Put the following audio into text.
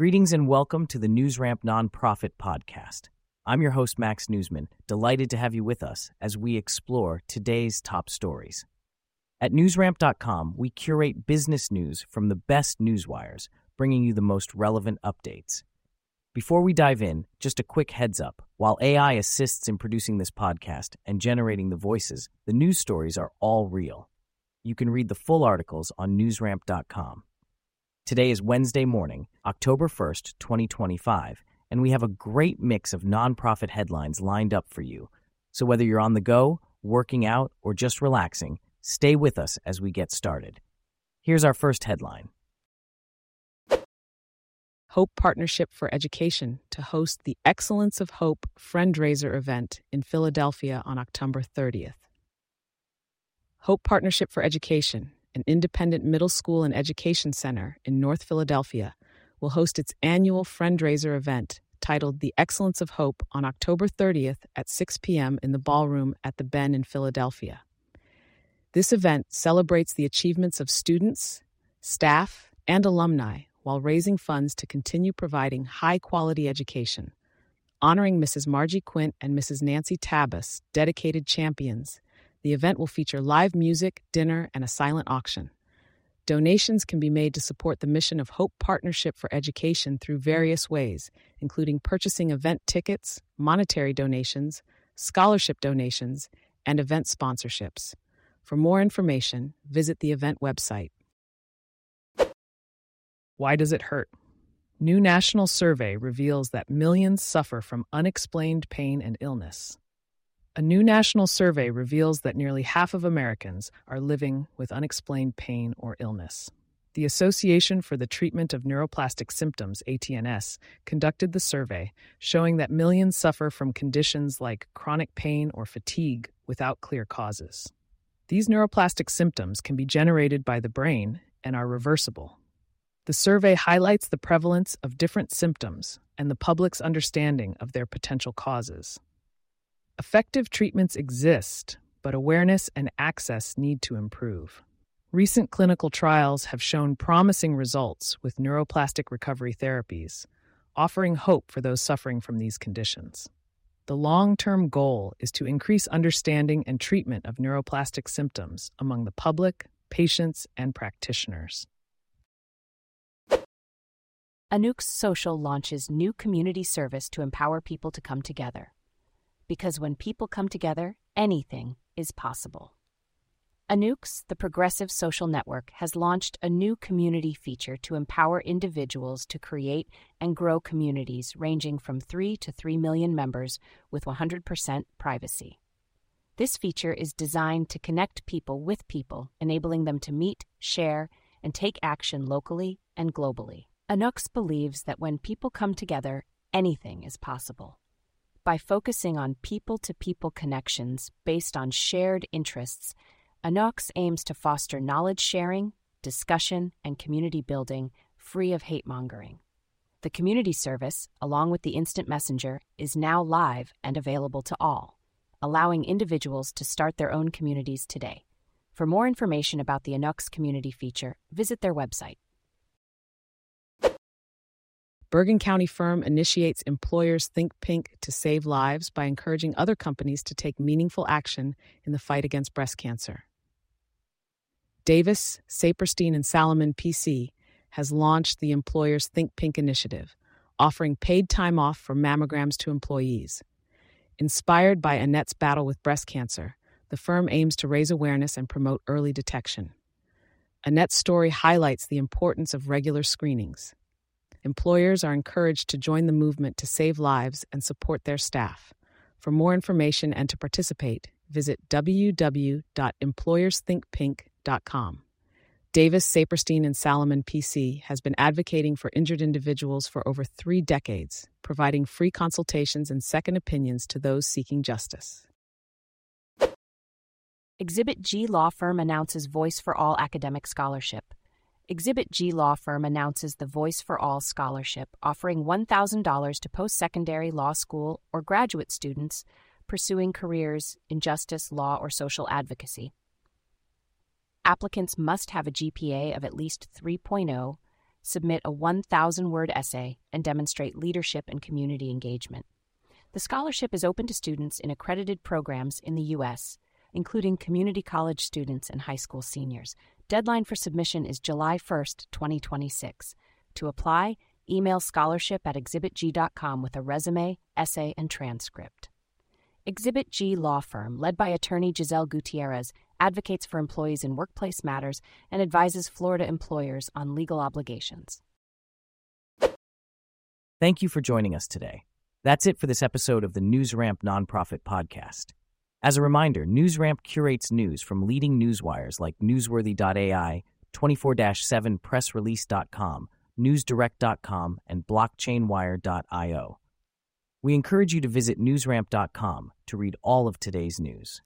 Greetings and welcome to the NewsRamp Nonprofit Podcast. I'm your host, Max Newsman, delighted to have you with us as we explore today's top stories. At newsramp.com, we curate business news from the best newswires, bringing you the most relevant updates. Before we dive in, just a quick heads up. While AI assists in producing this podcast and generating the voices, the news stories are all real. You can read the full articles on newsramp.com. Today is Wednesday morning, October 1st, 2025, and we have a great mix of nonprofit headlines lined up for you. So whether you're on the go, working out, or just relaxing, stay with us as we get started. Here's our first headline. Hope Partnership for Education to host the Excellence of Hope Friendraiser event in Philadelphia on October 30th. Hope Partnership for Education, an independent middle school and education center in North Philadelphia, will host its annual Friendraiser event titled The Excellence of Hope on October 30th at 6 p.m. in the ballroom at the Ben in Philadelphia. This event celebrates the achievements of students, staff, and alumni while raising funds to continue providing high-quality education. Honoring Mrs. Margie Quint and Mrs. Nancy Tabas, dedicated champions, the event will feature live music, dinner, and a silent auction. Donations can be made to support the mission of Hope Partnership for Education through various ways, including purchasing event tickets, monetary donations, scholarship donations, and event sponsorships. For more information, visit the event website. Why does it hurt? New national survey reveals that millions suffer from unexplained pain and illness. A new national survey reveals that nearly half of Americans are living with unexplained pain or illness. The Association for the Treatment of Neuroplastic Symptoms, ATNS, conducted the survey, showing that millions suffer from conditions like chronic pain or fatigue without clear causes. These neuroplastic symptoms can be generated by the brain and are reversible. The survey highlights the prevalence of different symptoms and the public's understanding of their potential causes. Effective treatments exist, but awareness and access need to improve. Recent clinical trials have shown promising results with neuroplastic recovery therapies, offering hope for those suffering from these conditions. The long-term goal is to increase understanding and treatment of neuroplastic symptoms among the public, patients, and practitioners. Anux Social launches new community service to empower people to come together. Because when people come together, anything is possible. Anux, the progressive social network, has launched a new community feature to empower individuals to create and grow communities ranging from 3 to 3 million members with 100% privacy. This feature is designed to connect people with people, enabling them to meet, share, and take action locally and globally. Anux believes that when people come together, anything is possible. By focusing on people-to-people connections based on shared interests, Anux aims to foster knowledge sharing, discussion, and community building free of hate-mongering. The community service, along with the instant messenger, is now live and available to all, allowing individuals to start their own communities today. For more information about the Anux community feature, visit their website. Bergen County firm initiates employers Think Pink to save lives by encouraging other companies to take meaningful action in the fight against breast cancer. Davis, Saperstein, and Salomon PC has launched the Employers Think Pink initiative, offering paid time off for mammograms to employees. Inspired by Annette's battle with breast cancer, the firm aims to raise awareness and promote early detection. Annette's story highlights the importance of regular screenings. Employers are encouraged to join the movement to save lives and support their staff. For more information and to participate, visit www.employersthinkpink.com. Davis, Saperstein, and Salomon PC has been advocating for injured individuals for over 3 decades, providing free consultations and second opinions to those seeking justice. Exhibit G Law Firm announces Voice for All academic scholarship. Exhibit G Law Firm announces the Voice for All Scholarship, offering $1,000 to post-secondary law school or graduate students pursuing careers in justice, law, or social advocacy. Applicants must have a GPA of at least 3.0, submit a 1,000-word essay, and demonstrate leadership and community engagement. The scholarship is open to students in accredited programs in the U.S., including community college students and high school seniors. Deadline for submission is July 1st, 2026. To apply, email scholarship@exhibitg.com with a resume, essay, and transcript. Exhibit G Law Firm, led by attorney Giselle Gutierrez, advocates for employees in workplace matters and advises Florida employers on legal obligations. Thank you for joining us today. That's it for this episode of the NewsRamp Nonprofit Podcast. As a reminder, NewsRamp curates news from leading newswires like Newsworthy.ai, 24/7pressrelease.com, NewsDirect.com, and BlockchainWire.io. We encourage you to visit newsramp.com to read all of today's news.